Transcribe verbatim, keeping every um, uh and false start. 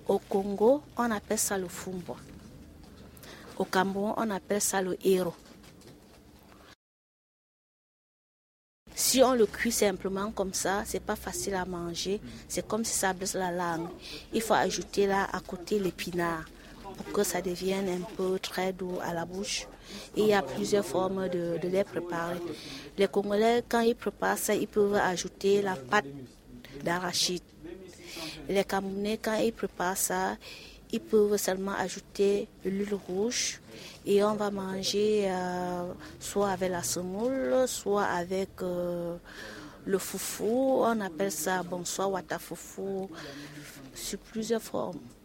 Au Congo, on appelle ça le fumbwa. Au Cameroun, on appelle ça le héros. Si on le cuit simplement comme ça, c'est pas facile à manger. C'est comme si ça blesse la langue. Il faut ajouter là à côté l'épinard pour que ça devienne un peu très doux à la bouche. Et il y a plusieurs formes de, de les préparer. Les Congolais, quand ils préparent ça, ils peuvent ajouter la pâte d'arachide. Les Camerounais, quand ils préparent ça, ils peuvent seulement ajouter l'huile rouge et on va manger euh, soit avec la semoule, soit avec euh, le foufou. On appelle ça bon, soit wata foufou, sur plusieurs formes.